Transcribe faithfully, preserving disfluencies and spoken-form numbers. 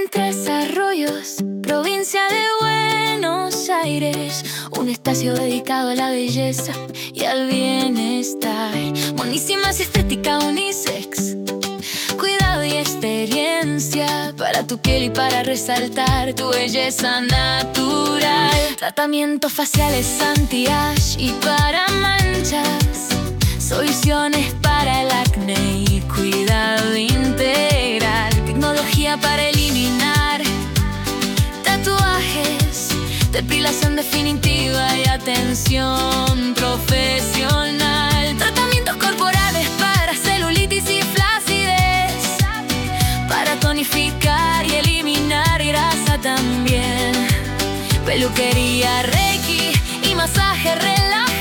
en Tres Arroyos, provincia de Buenos Aires. Un espacio dedicado a la belleza y al bienestar. Monísimas estética unisex, cuidado y experiencia para tu piel y para resaltar tu belleza natural. Tratamientos faciales anti-age y para manchas, soluciones para el acné y cuidado integral. Tecnología para eliminar tatuajes, depilación definitiva y atención profesional. Tratamientos corporales para celulitis y flacidez, para tonificar y eliminar grasa también. Peluquería, reiki y masaje relajante.